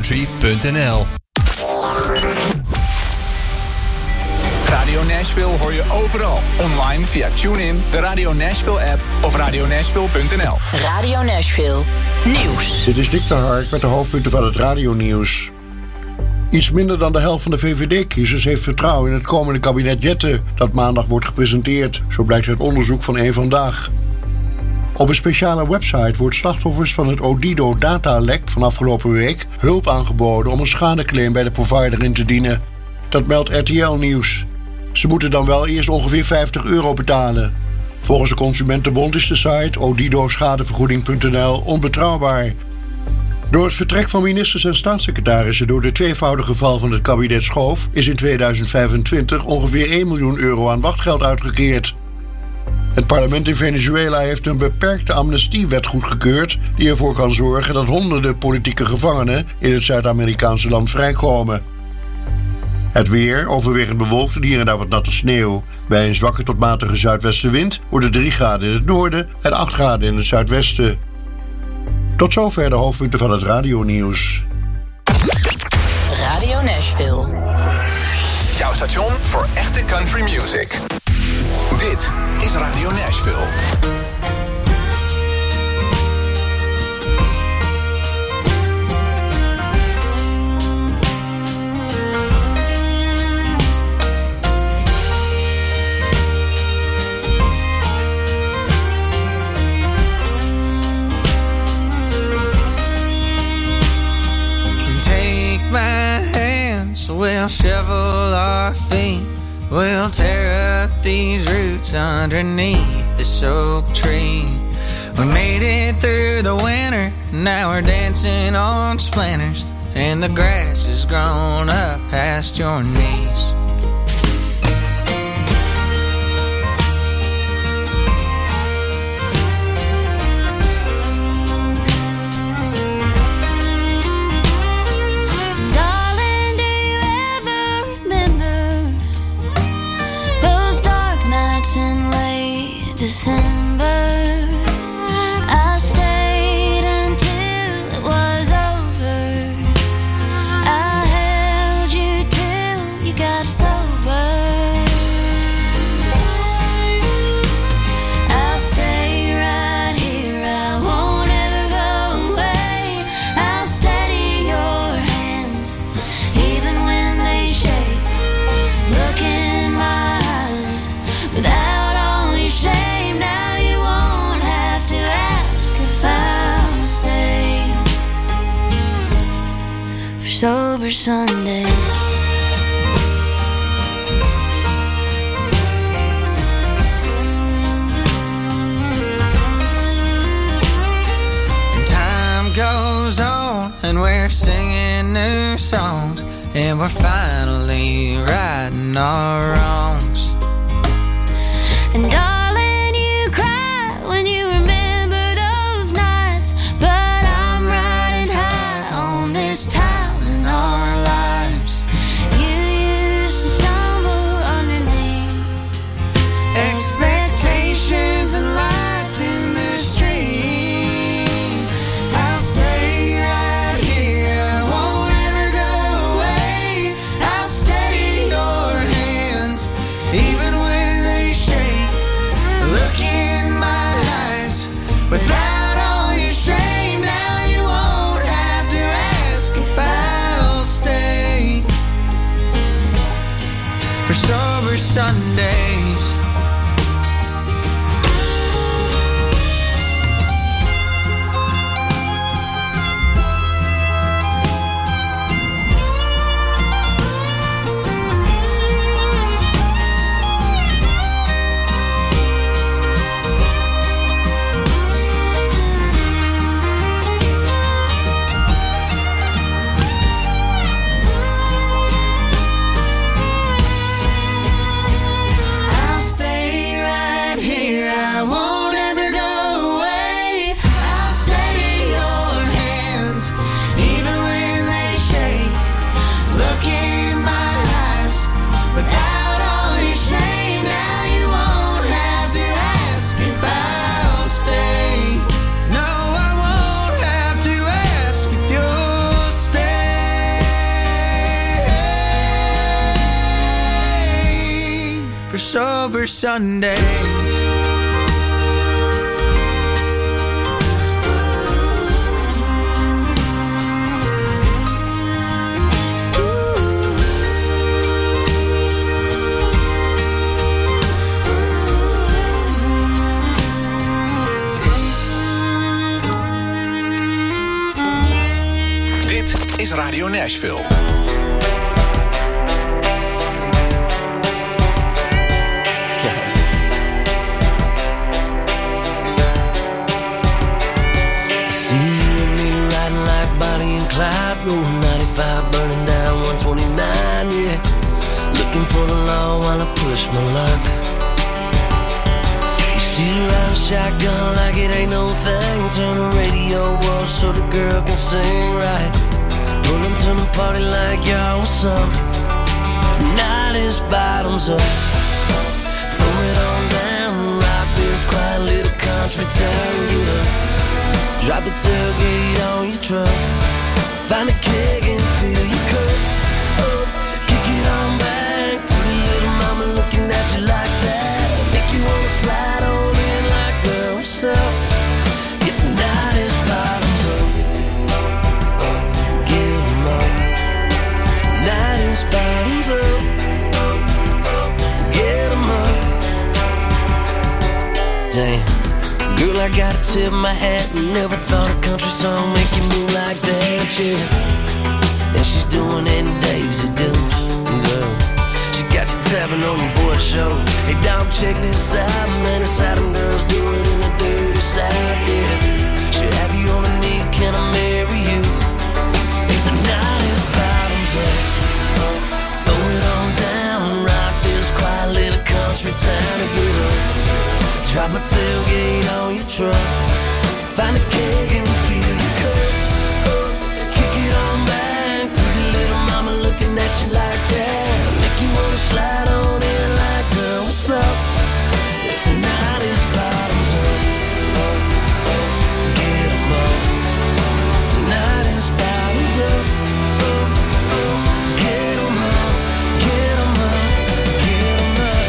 www.country.nl. Radio Nashville hoor je overal. Online via TuneIn, de Radio Nashville app of radionashville.nl. Radio Nashville Nieuws. Dit is Dick de Hark met de hoofdpunten van het radionieuws. Iets minder dan de helft van de VVD-kiezers heeft vertrouwen in het komende kabinet Jette dat maandag wordt gepresenteerd. Zo blijkt uit onderzoek van Eén Vandaag. Op een speciale website wordt slachtoffers van het Odido-datalek van afgelopen week hulp aangeboden om een schadeclaim bij de provider in te dienen. Dat meldt RTL Nieuws. Ze moeten dan wel eerst ongeveer €50 betalen. Volgens de Consumentenbond is de site odidoschadevergoeding.nl onbetrouwbaar. Door het vertrek van ministers en staatssecretarissen door de tweevoudige val van het kabinet Schoof is in 2025 ongeveer €1 miljoen aan wachtgeld uitgekeerd. Het parlement in Venezuela heeft een beperkte amnestiewet goedgekeurd die ervoor kan zorgen dat honderden politieke gevangenen in het Zuid-Amerikaanse land vrijkomen. Het weer, overwegend bewolkt en hier en daar wat natte sneeuw. Bij een zwakke tot matige zuidwestenwind wordt het 3 graden in het noorden en 8 graden in het zuidwesten. Tot zover de hoofdpunten van het radionieuws. Radio Nashville. Jouw station voor echte country music. Dit is Radio Nashville. My hands, we'll shovel our feet. We'll tear up these roots underneath the oak tree. We made it through the winter, now we're dancing on splinters, and the grass has grown up past your knees. December, I stayed until it was over. I held you till you got sober. I'll stay right here, I won't ever go away. I'll steady your hands, even when they shake. Look in my eyes without all your shame. Sober Sundays. And time goes on and we're singing new songs, and we're finally righting our wrongs. And darling, you cry when you remember those nights, but I'm riding high on this time. Our lives, you used to stumble underneath expectations and lights in the street. I'll stay right here, I won't ever go away. I'll steady your hands, even when they shake. for sober Sundays. Is Radio Nashville. Clyde, road 95, burning down 129, yeah. Looking for the law while I push my luck. You see the line shotgun like it ain't no thing. Turn the radio off so the girl can sing right. Pull them to the party like y'all, what's up? Tonight is bottoms up. Throw it on down, rock this quiet little country town, get up. Drop the tailgate on your truck. Find a keg and fill your cup up. Kick it on back. Pretty little mama looking at you like that. Make you wanna slide on in like, girl, what's up? It's tonight is bottoms up. Get 'em up. Tonight is bottoms up. Get 'em up. Damn. Girl, I gotta tip my hat. Never thought a country song make you move like that, yeah. And she's doing any Daisy Dukes, girl. She got you tapping on your boy show. Hey, dog, check this out, man. It's how them girls do it in the dirty South, yeah. She'll have you on a knee, can I marry you? Hey, tonight is bottoms up. Throw it on down, rock this quiet little country town to get up. Drop a tailgate on your truck. Find a keg and fill your cup up. Kick it on back. Pretty little mama looking at you like that. Make you wanna slide on in like, girl, what's up? Tonight is bottoms up. Get 'em up. Tonight is bottoms up. Get 'em up. Get 'em up. Get 'em up.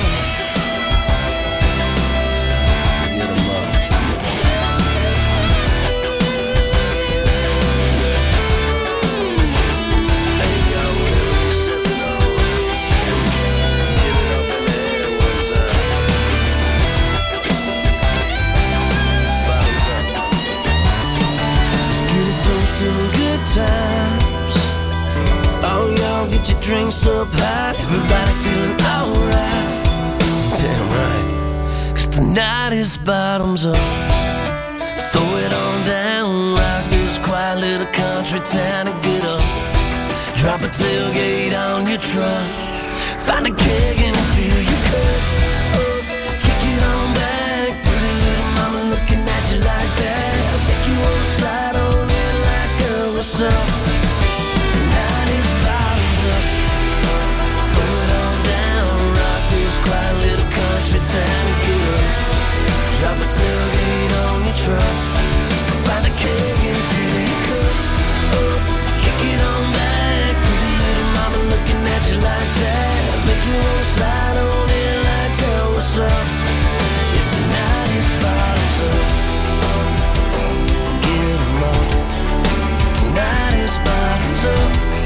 Good times. Oh, y'all get your drinks up high. Everybody feeling alright. Damn right. 'Cause tonight is bottoms up. Throw it on down. Rock this quiet little country town and get up. Drop a tailgate on your truck. Find a keg and fill your cup up. Kick it on back. Pretty little mama looking at you like that. Make you wanna slide on in like, girl, what's up? Tonight is bottoms up. Throw it on down. Rock this quiet little country town and get up. Drop a tailgate on your truck. Find a keg and fill your cup up. Kick it on back. Pretty little mama looking at you like that. Make you wanna slide on in like, girl, what's up? It's tonight is bottoms up. Get 'em up. Tonight is bottoms up.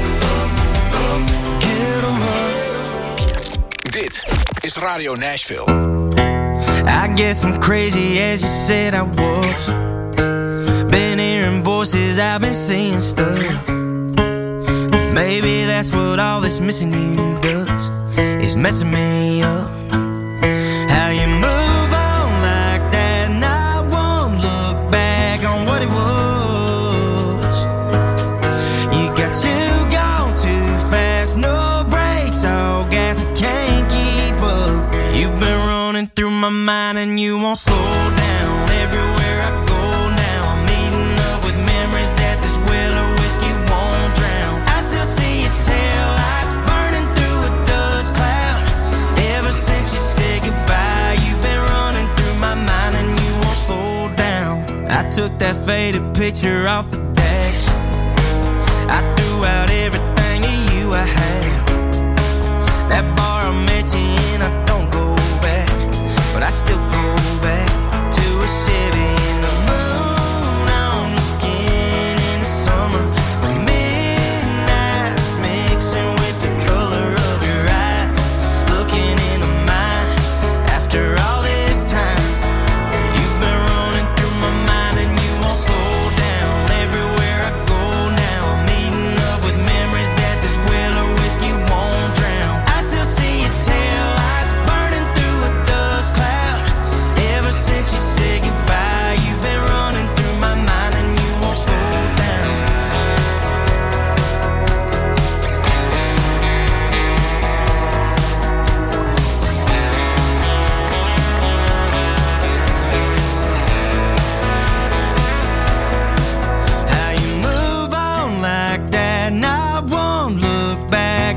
Get 'em up. Dit is Radio Nashville. I guess I'm crazy as you said I was. Been hearing voices, I've been seeing stuff. Maybe that's what all this missing you does, is messing me up. How you move on like that, and I won't look back on what it was. You got too gone too fast, no brakes, all gas, I can't keep up. You've been running through my mind and you won't slow down. Everywhere I go now, I'm meeting up with memories that this well of whiskey won't drown. I still see your tail lights burning through a dust cloud. Ever since you said goodbye, you've been running through my mind and you won't slow down. I took that faded picture off the dash. I threw out everything of you I had. That bar I met you in, I don't go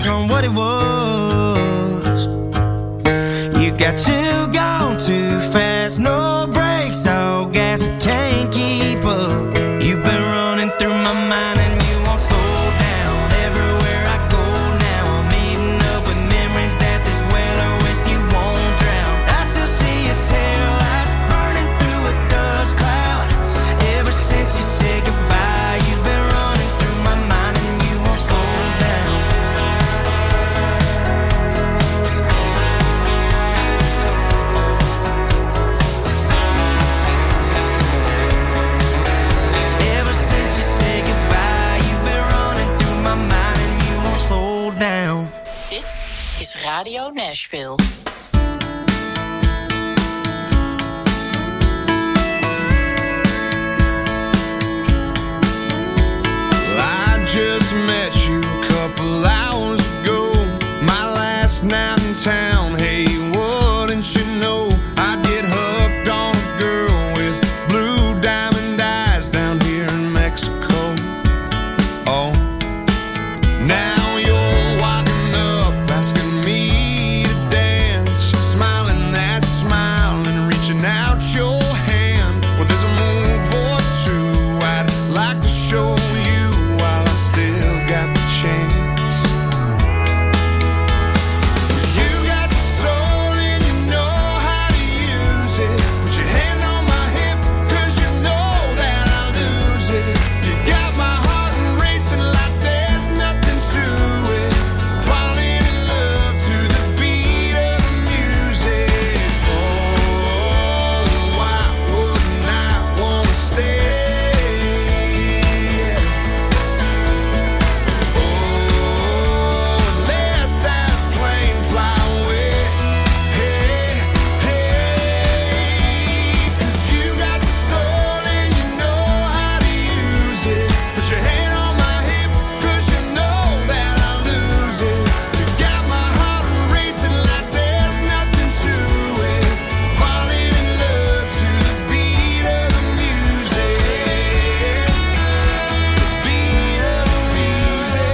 on what it was. You got too gone too fast, no brakes, all gas, I can't keep up. You've been running through my mind and you won't slow down. Everywhere I go now, I'm meeting up with memories that this well or whiskey won't drown. I still see your tail lights burning through a dust cloud. Ever since you said goodbye, you've been running through my mind and you won't slow down. Ever since you said goodbye, you've been running through my mind and you won't slow down. Dit is Radio Nashville. I just met you a couple hours ago, my last night in town. Hey, wouldn't you know I get hooked on a girl with blue diamond eyes down here in Mexico. Oh, now you're walking up asking me to dance, smiling that smile and reaching out your hand. Well, there's a move or two I'd like to show you while I still got the chance. You got the soul and you know how to use it. Put your hand on my hip, 'cause you know that I'll lose it. You got my heart racing like there's nothing to it. Falling in love to the beat of the music. Oh, why wouldn't I wanna stay? Oh, let that plane fly away. Hey, hey, 'cause you got the soul and you know how to use it. Put your hand on my hip, 'cause you know that I'll lose it. You got my heart racing like there's nothing to it. Falling in love to the beat of the music. The beat of the music.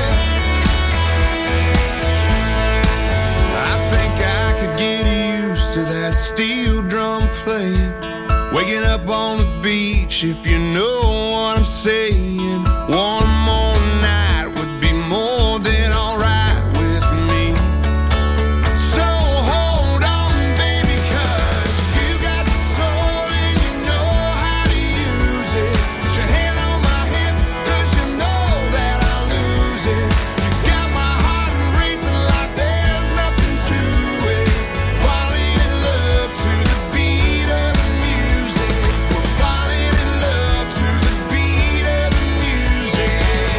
I think I could get used to that steel drum playing, waking up on the beach, if you know what I'm saying. One more night would be more than alright with me. So hold on, baby, 'cause you got the soul and you know how to use it. Put your hand on my hip, 'cause you know that I'll lose it. You got my heart racing like there's nothing to it. Falling in love to the beat of the music. We're falling in love to the beat of the music.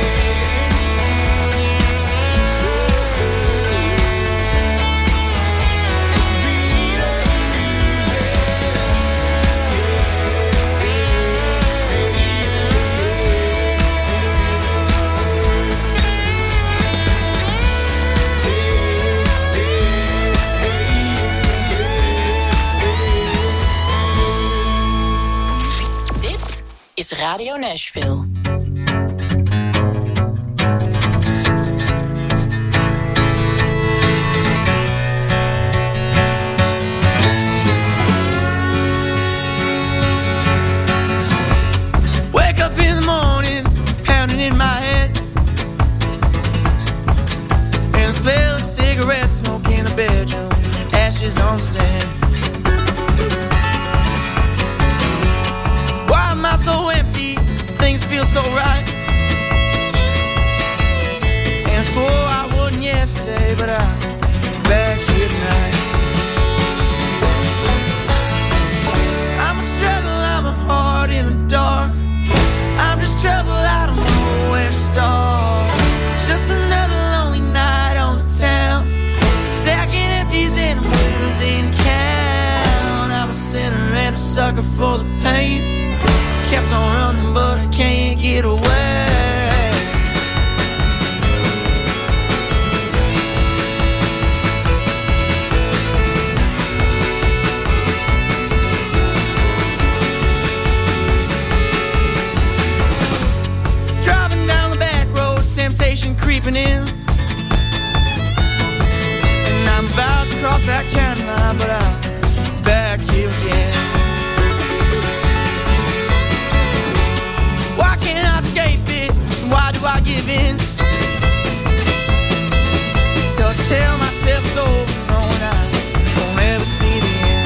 Dit is Radio Nashville. Wake up in the morning, pounding in my head, and smell of cigarette smoke in the bedroom, ashes on the stand. Why am I so empty? Things feel so right. And swore I wouldn't yesterday, but I'm back here tonight. I'm a struggle, I'm a heart in the dark. I'm just trouble, I don't know where to start. It's just another lonely night on the town, stacking empties and I'm losing count. I'm a sinner and a sucker for the pain. Kept on running, but I can't get away. Driving down the back road, temptation creeping in. about to cross that county line, but I'm back here again. Why can't I escape it? Why do I give in? 'Cause I tell myself it's over, knowing I won't ever see the end.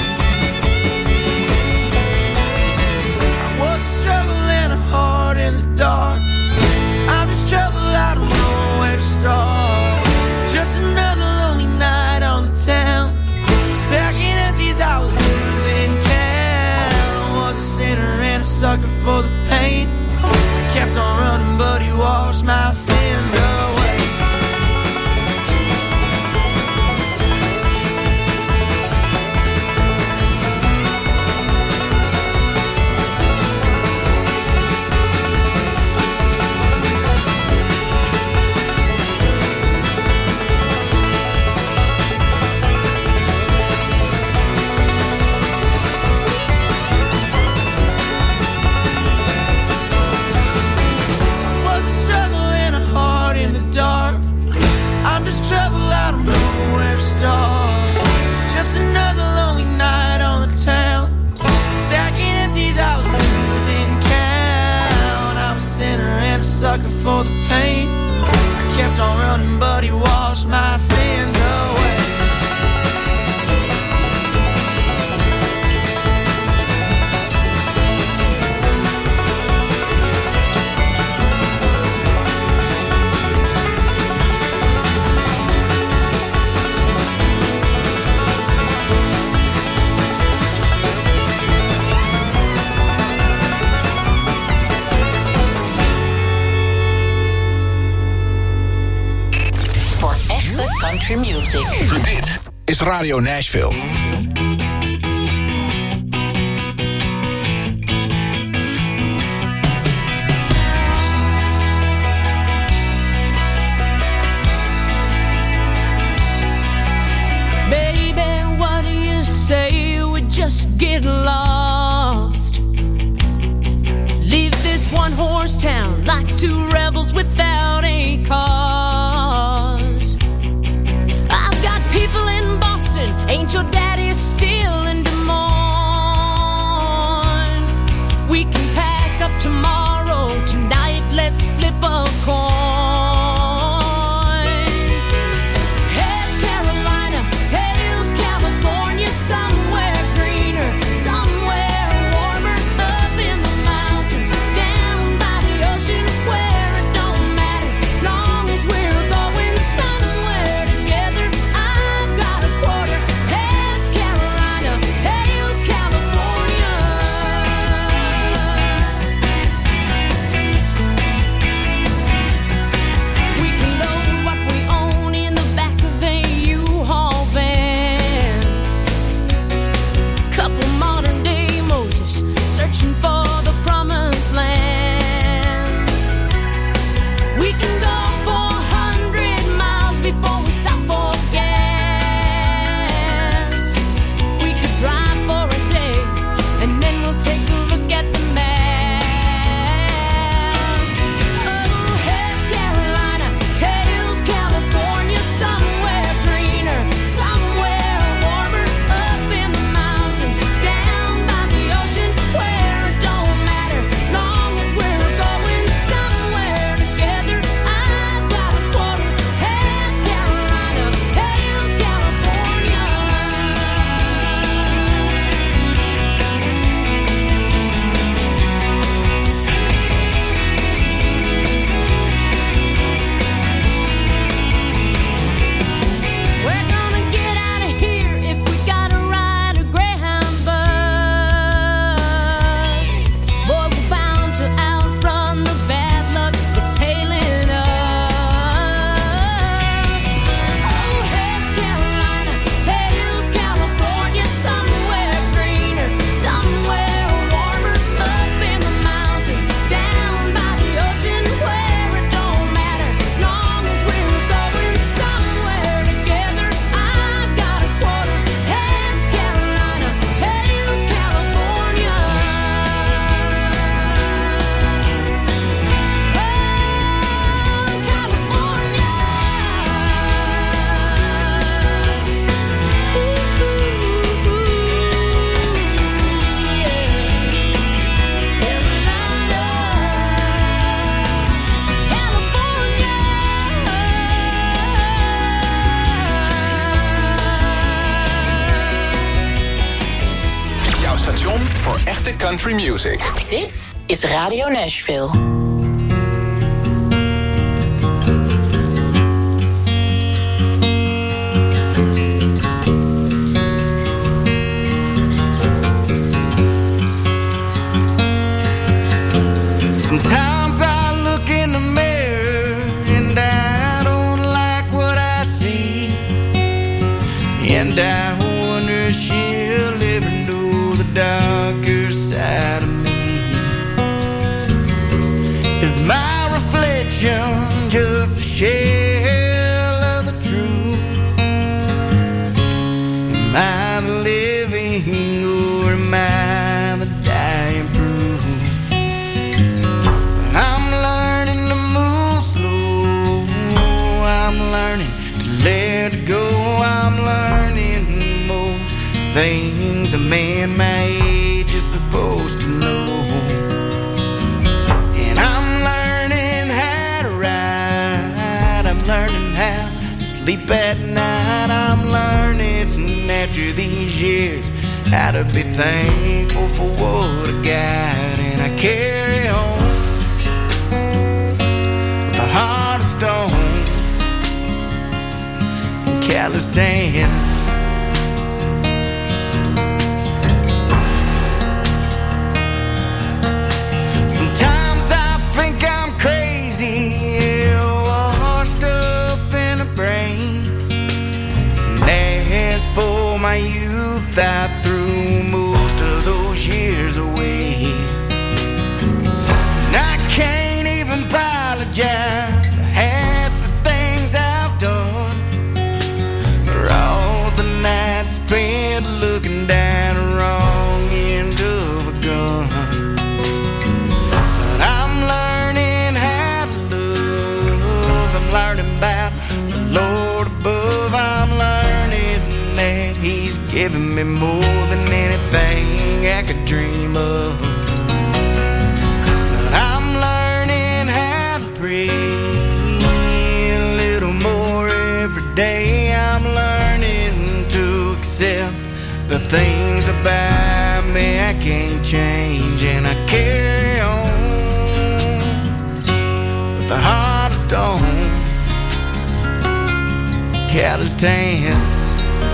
I was struggling hard in the dark. I'm just trouble, I don't know where to start. Just another lonely night on the town. Stacking empties, I was losing count. I was a sinner and a sucker for the pain. Kept on running, but he washed my sins away. Just another lonely night on the town. Stacking empties, I was losing count. I'm a sinner and a sucker for the pain. I kept on running, but he washed my sins away. Country music. Dit is Radio Nashville. Baby, what do you say we just get lost? Leave this one-horse town like two rebels without a cause. I've got people in Boston, ain't your daddy still in Des Moines? We can pack up tomorrow, tonight let's flip a coin. Heads Carolina, tails California, somewhere greener, somewhere warmer, up in the mountains, down by the ocean where it don't matter Echte country music. Dit is Radio Nashville. Sometimes I look in the mirror and I don't like what I see, and I wonder if she'll ever know the darker side of me. Is my reflection just a shell of the truth? Am I the living or am I the dying proof? I'm learning to move slow, I'm learning to let go, I'm learning most things a man my age is supposed to know. And I'm learning how to ride, I'm learning how to sleep at night, I'm learning after these years how to be thankful for what I got. And I carry on with a heart of stone and calloused hands. Sometimes I think I'm crazy, washed up in the brain. And as for my youth, I threw most of those years away. And I can't even apologize for half the things I've done, for all the nights spent looking down the wrong end of a gun. But I'm learning how to love, I'm learning about the Lord above, I'm learning that He's given me more than anything I could dream of. But I'm learning how to pray a little more every day. I'm learning to accept the things about me I can't change. And I carry on with a heart of stone, calloused hands.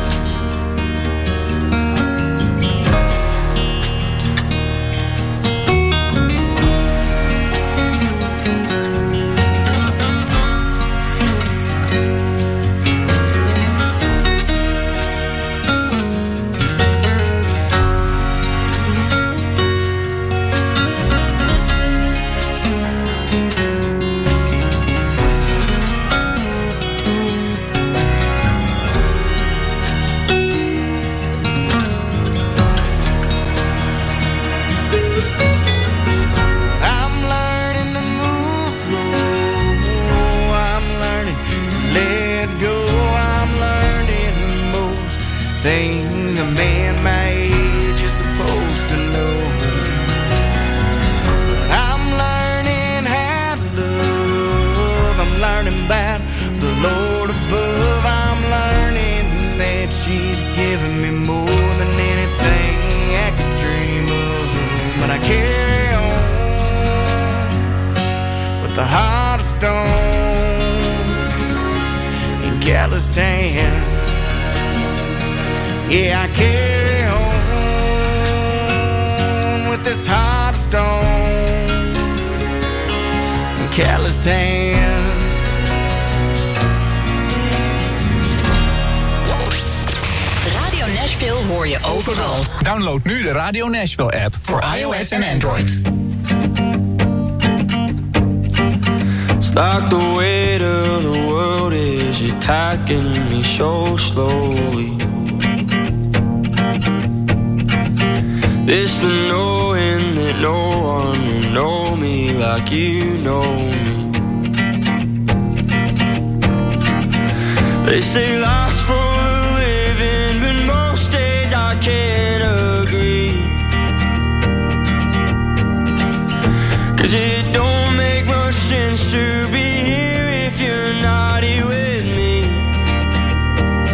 Things a man my age is supposed to know. But I'm learning how to love, I'm learning about the Lord above, I'm learning that she's given me more than anything I could dream of. But I carry on with a heart of stone and calloused hands. Yeah, I carry on with this heart of stone and calloused hands. Radio Nashville hoor je overal. Download nu de Radio Nashville app voor iOS en Android. It's like the weight of the world is attacking me so slowly. It's the knowing that no one will know me like you know me. They say life's for the living, but most days I can't agree. 'Cause it don't make much sense to be here if you're not here with me.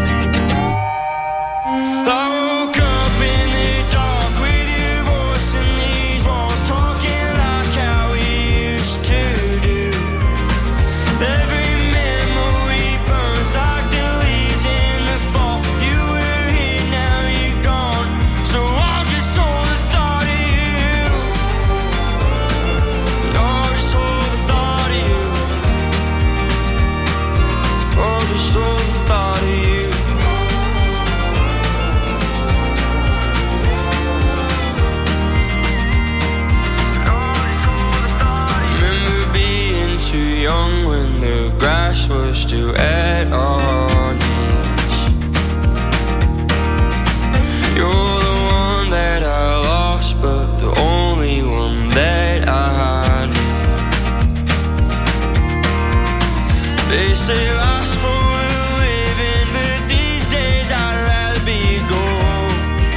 I woke up in the dark with your voice in Oh, just for the thought of you. Remember being too young when the grass was still at our knees. You're the one that I lost, but the only one that I need. They say life's for the living, but these days I'd rather be a ghost.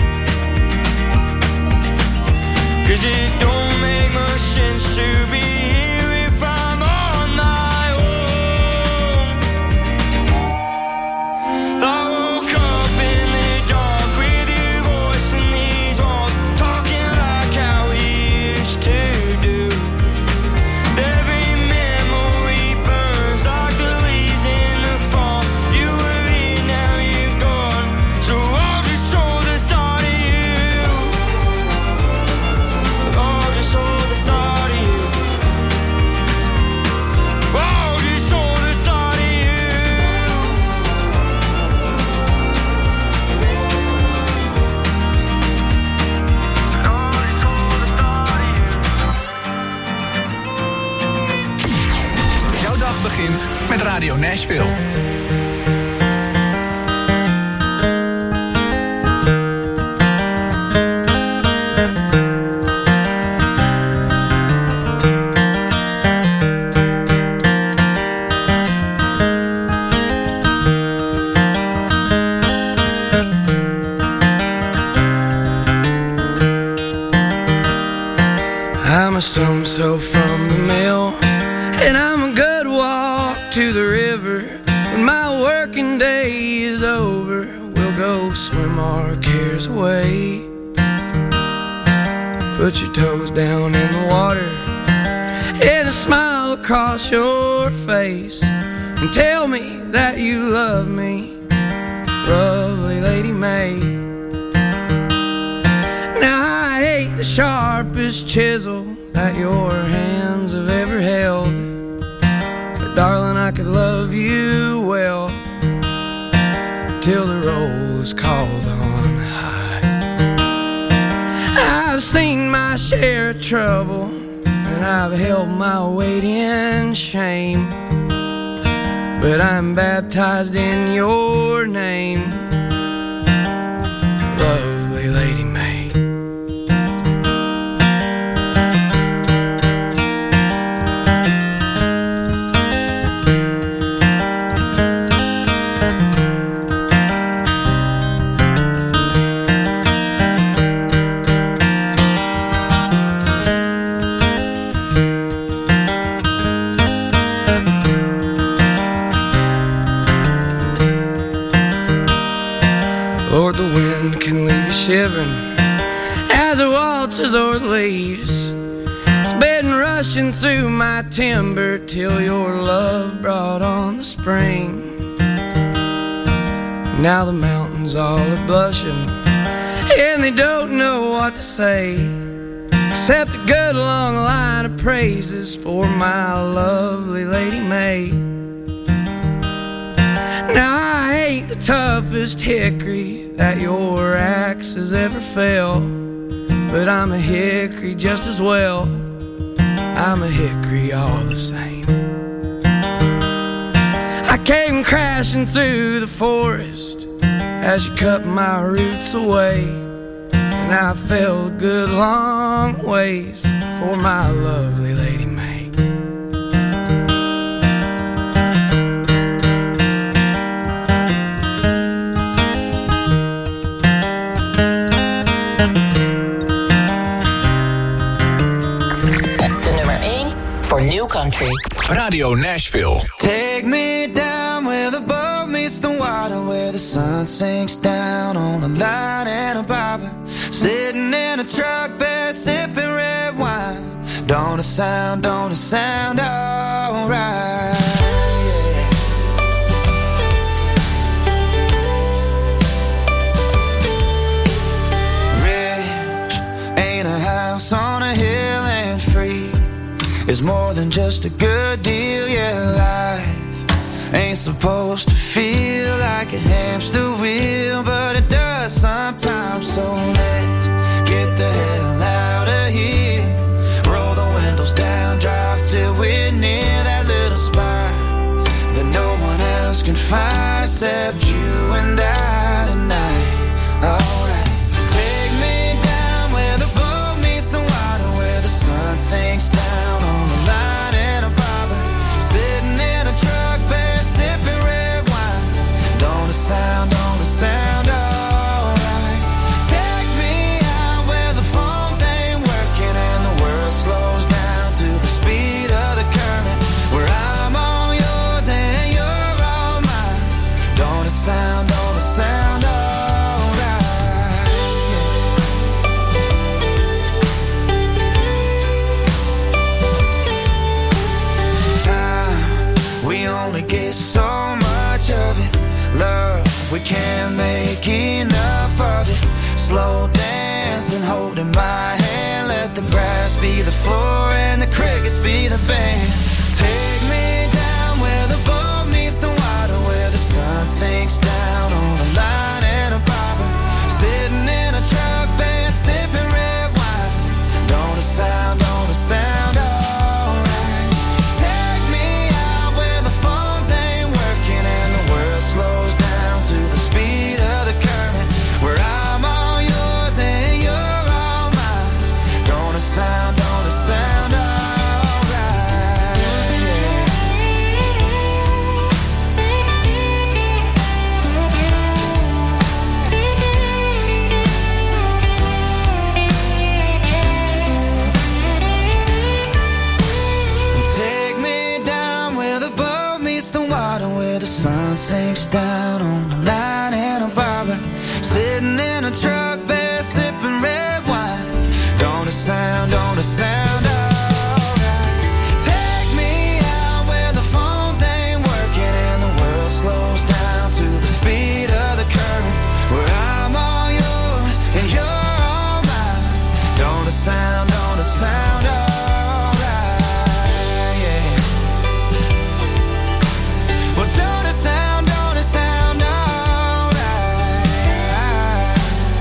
'Cause it don't make much sense to be here if I'm on my own. I woke up in the dark with your voice in these walls, talking like how we used to do. Every memory burns like the leaves in the fall. You were here, now you're gone, so I'll just hold the thought of you. I'll just hold the thought of you. I'll just hold the thought of you. Jouw dag begint met Radio Nashville. I'm a stone's throw from the mill, and I'm a good walk to the river. When my working day is over, we'll go swim our cares away. Put your toes down in the water and a smile across your face, and tell me that you love me, lovely Lady May. Now I ain't the sharpest chisel that your hands have ever held, but darling, I could love you well till the roll is called on high. I've seen my share of trouble, and I've held my weight in shame, but I'm baptized in your name, lovely Lady May. Lord, the wind can leave you shivering as it waltzes o'er the leaves. It's been rushing through my timber till your love brought on the spring. Now the mountains all are blushing, and they don't know what to say, except a good long line of praises for my lovely Lady May. Now I ain't the toughest hickory that your axe has ever felled, but I'm a hickory just as well. I'm a hickory all the same. I came crashing through the forest as you cut my roots away, and I fell a good long ways for my lovely Lady May. New country. Radio Nashville. Take me down where the boat meets the water, where the sun sinks down on a line and a bobber, sitting in a truck bed sipping red wine. Don't it sound alright? On a hill and free is more than just a good deal. Yeah, life Ain't supposed to feel like a hamster wheel, but it does sometimes. So let's get the hell out of here. Roll the windows down, drive till we're near that little spot that no one else can find except you and I tonight. Alright, take me down where the boat meets the water, where the sun sinks down on the line and a bobber, sitting in a truck bed sipping red wine. Don't it sound alright? Take me out where the phones ain't working and the world slows down to the speed of the current, where I'm all yours and you're all mine. Don't it sound alright? Get so much of it, love, we can't make enough of it. Slow dancing, holding my hand, let the grass be the floor and the crickets be the band. Take me down where the boat meets the water, where the sun sinks down on the line and a bobber, sitting in a truck bed sipping red wine. Don't it sound alright? Slows down to the speed of the current, where I'm all yours and you're all mine. Don't it sound alright? Take me down where the boat meets the water, where the sun sinks down on the line and a bobber, sitting in a truck bed sipping red wine. Don't it sound alright? Take me out where the phones ain't working and the world slows down to the speed of the current, where I'm all yours and you're all mine. Don't it sound alright? Don't it sound alright?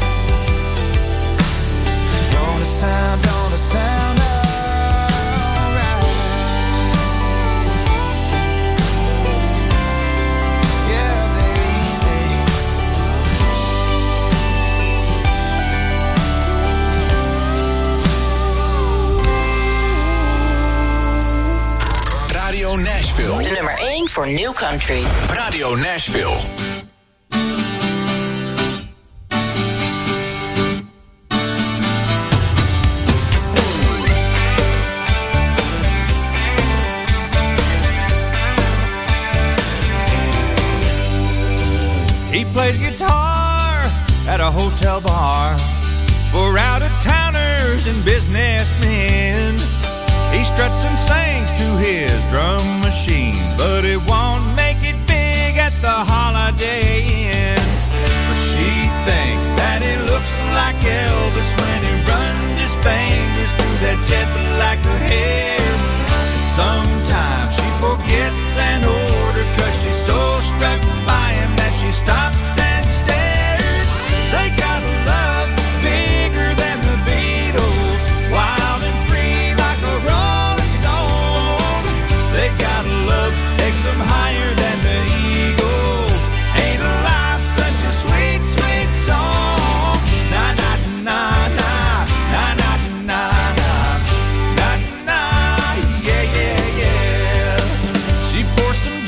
Don't it sound alright? Yeah, baby. Radio Nashville. De nummer 1 voor New Country. Radio Nashville. He plays guitar at a hotel bar for out-of-towners and businessmen. He struts and sings to his drum machine, but it won't make it big at the Holiday Inn. But she thinks that it looks like Elvis when he runs his fingers through that jet black hair. Sometimes she forgets an order 'cause she's so struck by him that she stops and stares. They got a love bigger than the Beatles, wild and free like a rolling stone. They got a love takes them higher than the Eagles. Ain't life such a sweet, sweet song? Na na na na na na na na na na, yeah yeah yeah. She pours some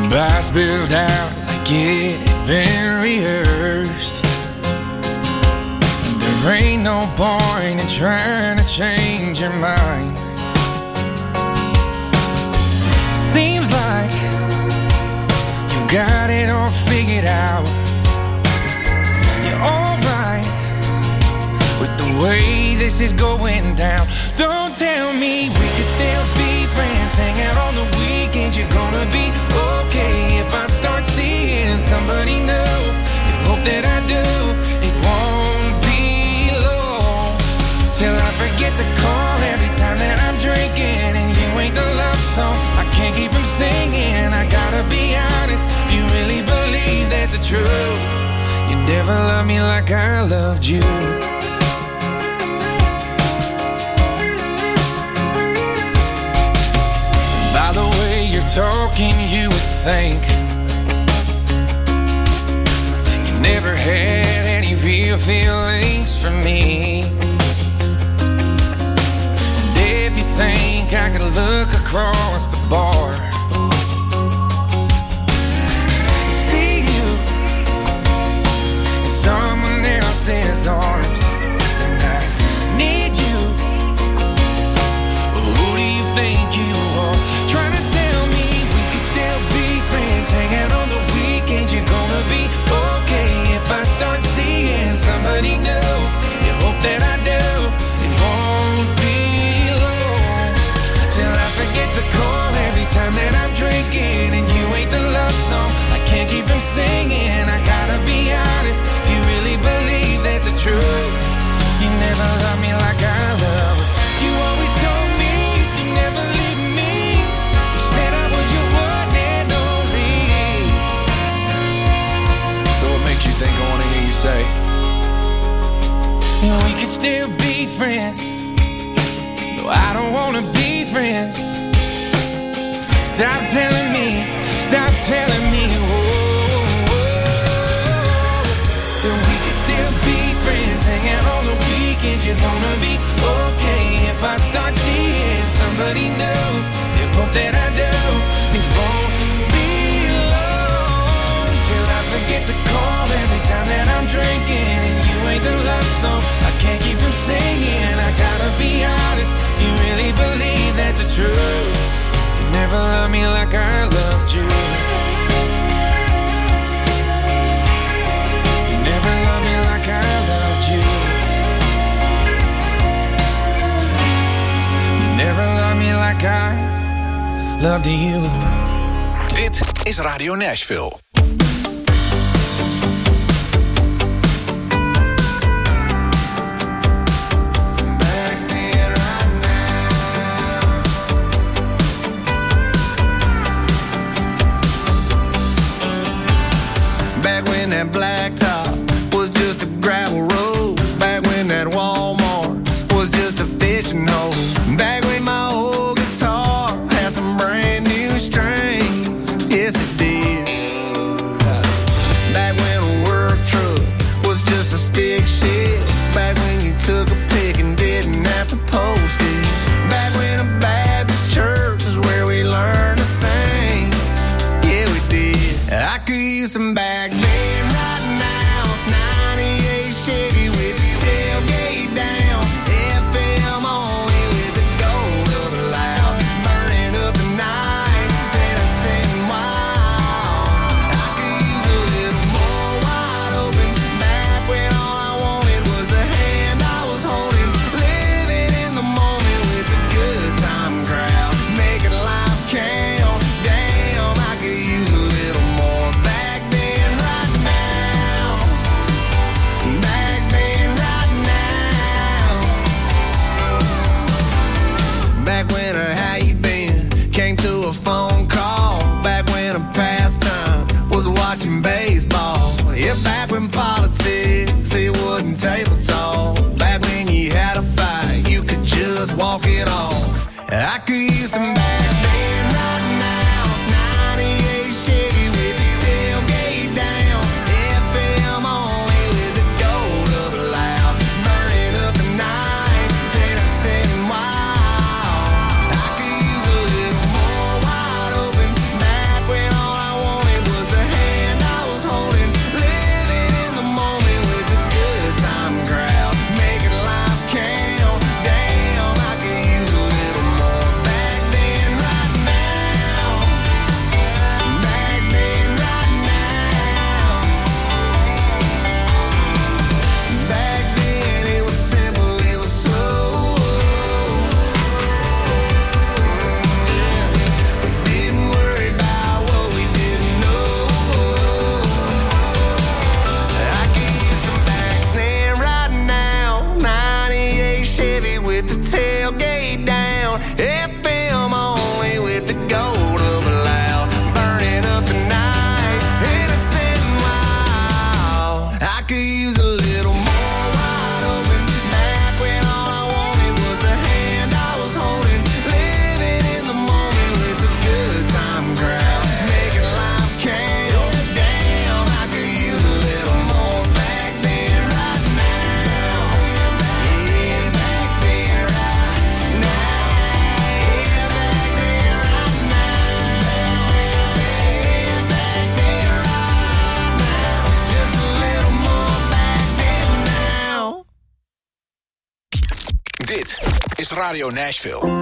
Goodbyes spilled out like it had been rehearsed. There ain't no point in trying to change your mind. Seems like you got it all figured out. You're alright with the way this is going down. Don't tell me we could still be friends, hang out on the weekends. You're gonna be okay if I start seeing somebody new. You hope that I do. It won't be long till I forget to call every time that I'm drinking, and you ain't the love song I can't keep from singing. I gotta be honest, if you really believe that's the truth, you never loved me like I loved you. By the way you're talking, you would think you never had any real feelings for me. And if you think I could look across the bar, see you in someone else's arms, and I need you. Who do you think you are? Trying to tell me we could still be friends, hang out on the weekends. You're gonna be okay if I start seeing somebody new. You hope that I do. It won't be long till I forget to call every time that I'm drinking, and you ain't the love song I can't keep from singing. I gotta be honest, if you really believe that's the truth, you never loved me like I love. You always told me you never leave me. You said I was your one and only. So what makes you think I wanna hear you say we could still be friends? No, I don't wanna be friends. Stop telling me, that we could still be friends, hang out on the weekends. You're gonna be okay if I start seeing somebody new. You hope that I do. It won't be long till I forget to call every time that I'm drinking, and you ain't the love song I can't keep from singing. I gotta be honest, you really believe that's the truth. You never loved me like I loved you. You never loved me like I loved you. You never loved me like I loved you. Dit is Radio Nashville. That blacktop was just a gravel road. Back when that Walmart was just a fishing hole. Back when my old guitar had some brand new strings. Yes, it did. Back when a work truck was just a stick shift. Back when you took a pic and didn't have to post it. Back when a Baptist church is where we learned to sing. Yeah, we did. I could use some back then. Chevy with the tailgate down, FM only with the gold of a loud, burning up the night, innocent and wild. I could use a little more wide open, back when all I wanted was the hand I was holding, living in the moment with the good time crowd, making life count. Damn, I could use a little more back then, right is Radio Nashville.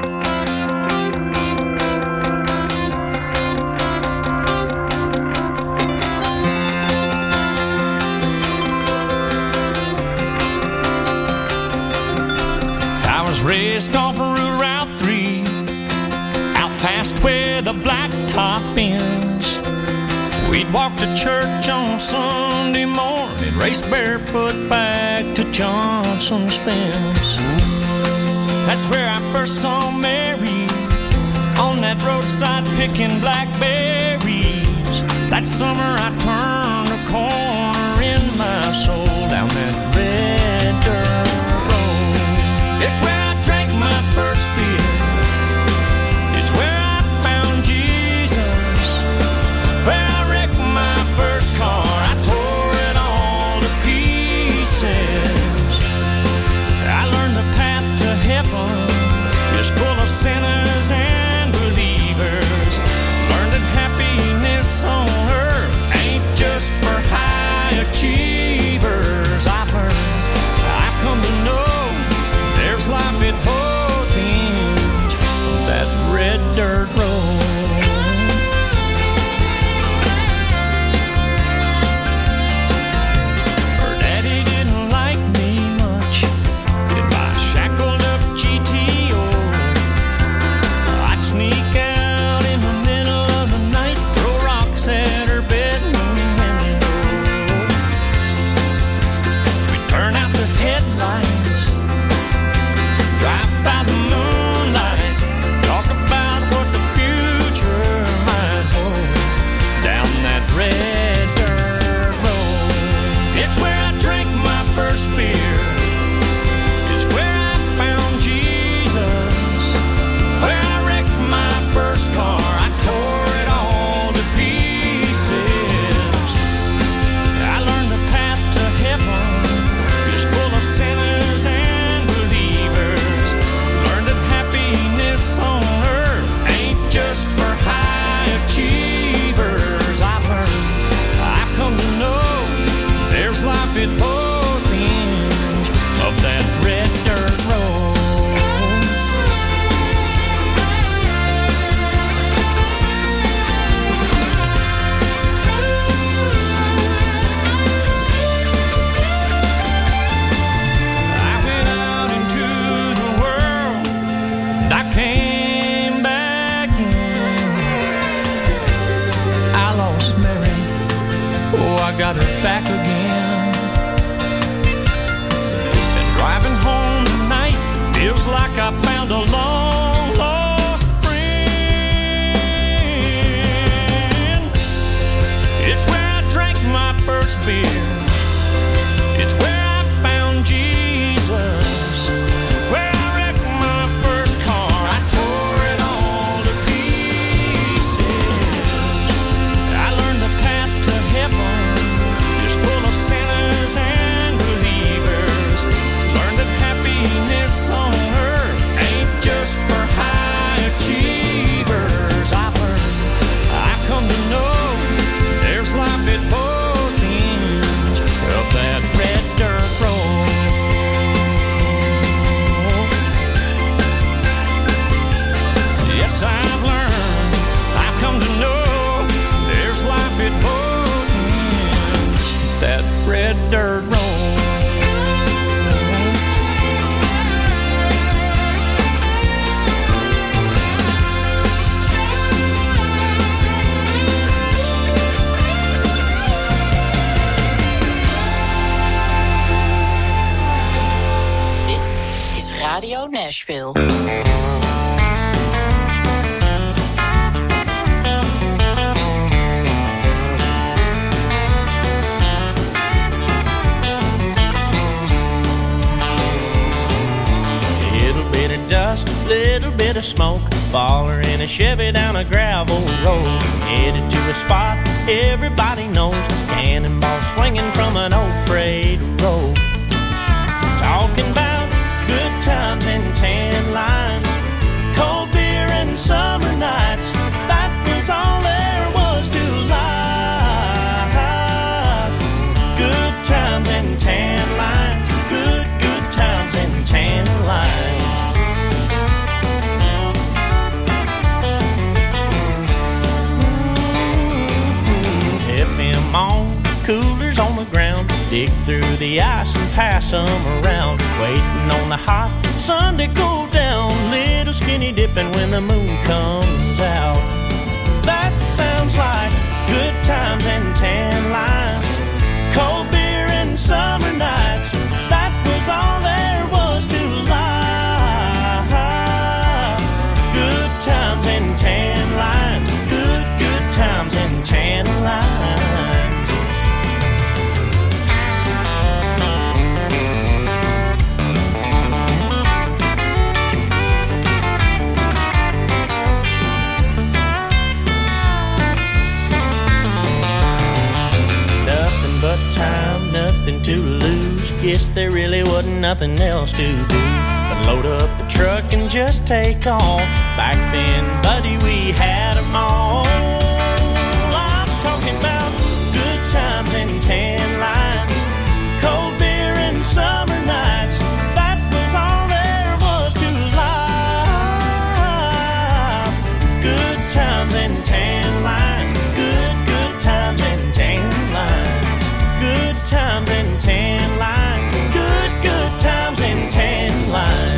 Raced off Route 3, out past where the blacktop ends. We'd walk to church on Sunday morning, race barefoot back to Johnson's fence. That's where I first saw Mary, on that roadside picking blackberries. That summer I turned a corner in my soul, down that red dirt road. It's where I drank my first beer. It's where I found Jesus. Where I wrecked my first car. I tore it all to pieces. I learned the path to heaven is full of sinners and believers. Learned that happiness on earth ain't just for high achievers. I've come to know there's life at both ends of that red dirt road. Her daddy didn't like me much in my shackled up GTO. I'd sneak out in the middle of the night, throw rocks at her bedroom window. We'd turn out the headlights, drive by the moonlight, talk about what the future might hold, down that red dirt road. It's where I drank my first beer. It's where I found Jesus. Where I wrecked my first car. I tore it all to pieces. I learned the path to heaven is full of sinners and believers. Learned that happiness on earth ain't just for high achievers. I've come to know there's life at both ends of that red dirt road. I went out into the world and I came back in. I lost Mary, oh, I got her back again. And driving home tonight feels like I found a long lost friend. It's where I drank my first beer. It's where I found Jesus. Where I wrecked my first car. I tore it all to pieces. I learned the path to heaven is full of sinners and believers. Learned that happiness on earth ain't just for high achievers. I've come to know there's life at both ends of that red dirt road. Yes, I've learned, I've come to know there's life at both ends of that red dirt road. Dit is Radio Nashville. Little bit of dust, little bit of smoke, faller in a Chevy down a gravel road, headed to a spot everybody knows, cannonball swinging from an old freight road. Talking about good times and tan lines, cold beer and summer nights, that was all there was to life. Good times and tan lines, good times and tan lines. coolers on the ground. Dig through the ice and pass them around. Waiting on the hot sun to go down. Little skinny dipping when the moon comes out. That sounds like good times and tan lines. Cold beer and summer nights. That was all there was to life. Good times and tan lines. Good times and tan lines. Nothing but time, nothing to lose. Guess there really wasn't nothing else to do but load up the truck and just take off. Back then, buddy, we had them all. I'm talking about good times and tan lines. Cold beer and summer nights. That was all there was to life. Good times and tan lines. Good times and tan lines. Good times and tan lines. Good times and tan lines.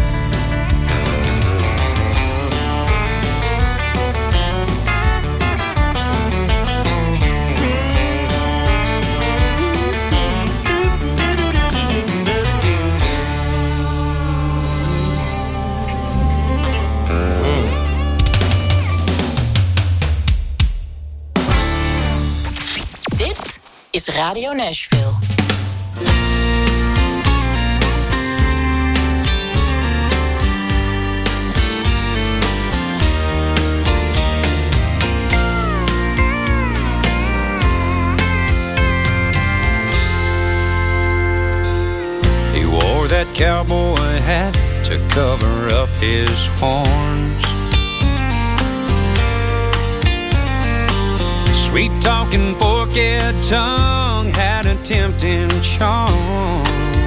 Dit is Radio Nashville. He wore that cowboy hat to cover up his horns. Sweet-talking, forked tongue had a tempting charm.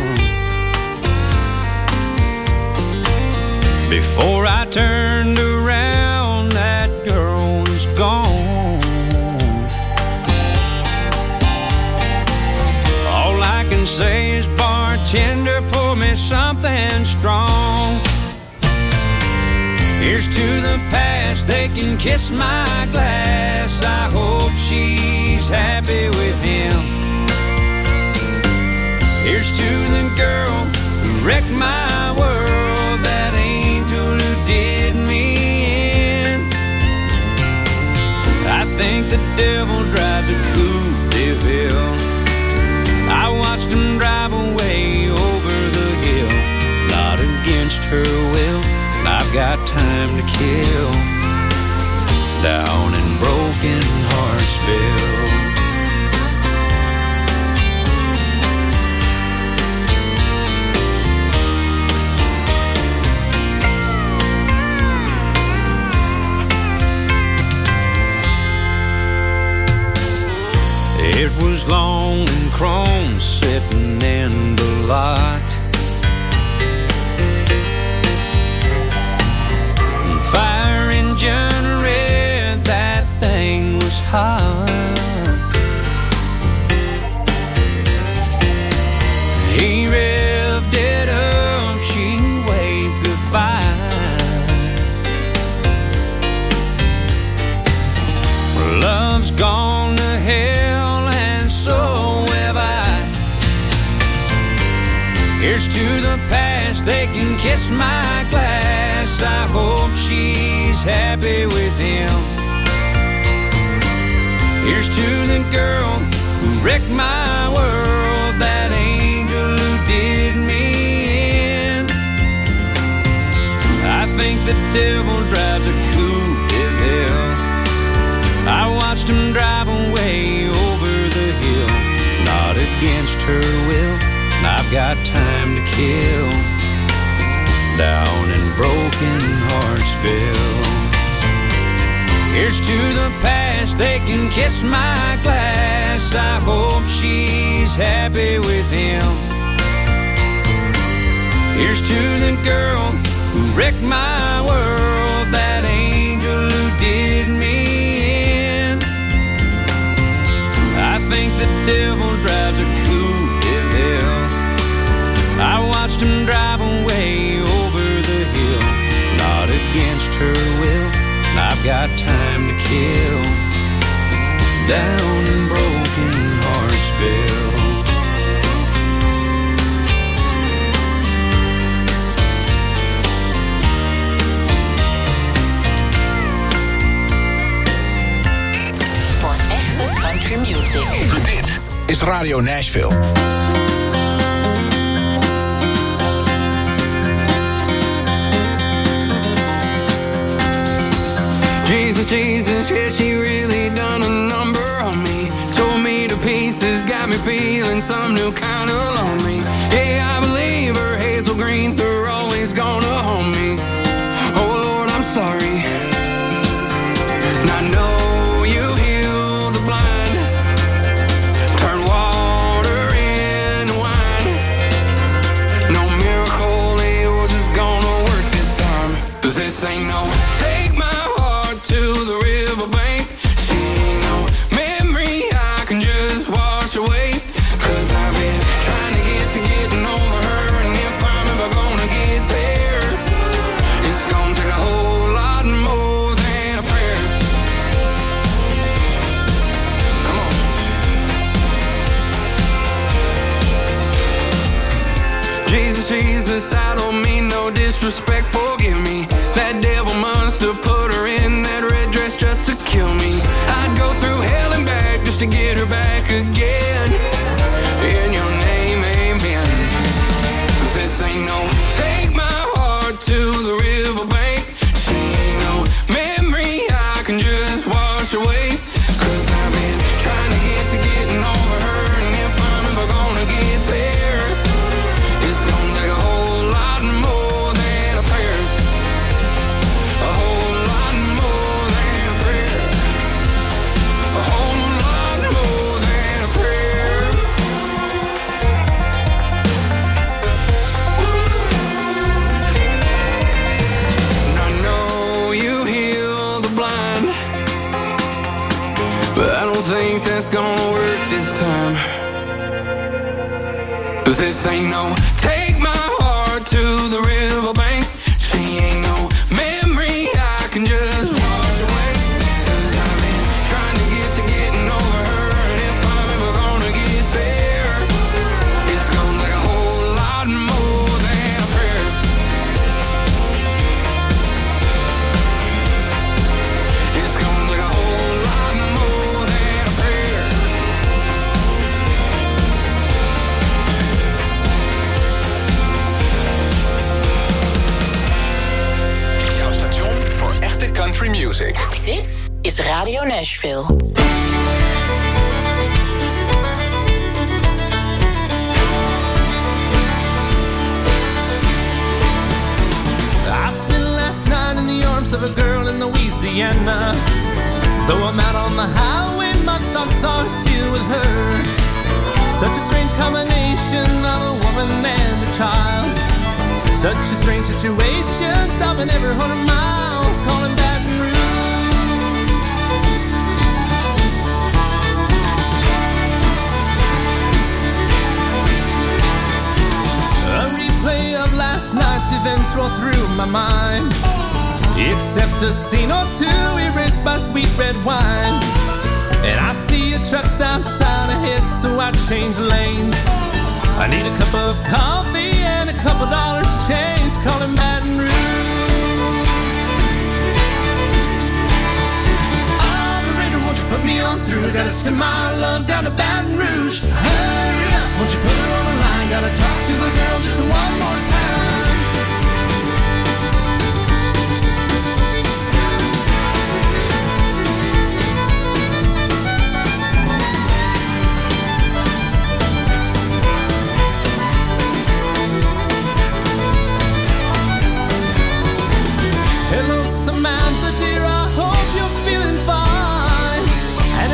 Before I turned around, that girl was gone. All I can say is, bartender, pour me something strong. Here's to the past, they can kiss my glass. I hope she's happy with him. Here's to the girl who wrecked my world, that angel who did me in. I think the devil drives a Coupe de Ville. I watched him drive away over the hill, not against her will. I've got time to kill down in Broken Heartsville. It was long and chrome sitting in the lot. Fire engine red, that thing was hot. He revved it up, she waved goodbye. Love's gone to hell and so have I. Here's to the past, they can kiss my glass. I hope she's happy with him. Here's to the girl who wrecked my world, that angel who did me in. I think the devil drives a Coupe de Ville. I watched him drive away over the hill, not against her will. I've got time to kill down in Broken Heartsville. Here's to the past, they can kiss my glass. I hope she's happy with him. Here's to the girl who wrecked my world, that angel who did me in. I think the down in Broken Heartsville. Voor echte country music. Dit is Radio Nashville. Jesus, Jesus, yeah, she really done a number on me. Tore me to pieces, got me feeling some new kind of lonely. Yeah, I believe her hazel greens are always gonna haunt me. Oh Lord, I'm sorry. And I know you heal the blind, turn water into wine. No miracle of yours is gonna work this time. 'Cause this ain't no take my to the riverbank. She ain't no memory I can just wash away. 'Cause I've been trying to getting over her. And if I'm ever gonna get there, it's gonna take a whole lot more than a prayer. Come on. Jesus, Jesus, I don't mean no disrespect, forgive me. That devil must have put her in that red dress just to kill me. I'd go through hell and back just to get her back again. In your name, amen. 'Cause this ain't no take my heart to the riverbank. She ain't no memory I can just wash away. 'Cause I've been trying to getting over her. And if I'm ever gonna get there, it's gonna take a whole lot more than a prayer. A whole lot more than a prayer. A whole lot more than a prayer. And I know you heal the blind, but I don't think that's gonna work this time. 'Cause this ain't no take my heart to the riverbank. She ain't no memory I can just wash away. 'Cause I've been trying to getting over her. And if I'm ever gonna get there, it's gonna take a whole lot more than a prayer. It's gonna take a whole lot more than a prayer. Jouw station voor echte country music. Dit is Radio Nashville. I spent last night in the arms of a girl in Louisiana. Though I'm out on the highway, my thoughts are still with her. Such a strange combination of a woman and a child. Such a strange situation, stopping every 100 miles, calling Baton Rouge. A replay of last night's events roll through my mind, except a scene or two erased by sweet red wine. And I see a truck stop sign ahead, so I change lanes. I need a cup of coffee and a couple dollars change, calling Baton Rouge. Operator, won't you put me on through? Gotta send my love down to Baton Rouge. Hurry up, won't you put her on the line? Gotta talk to the girl just one more time.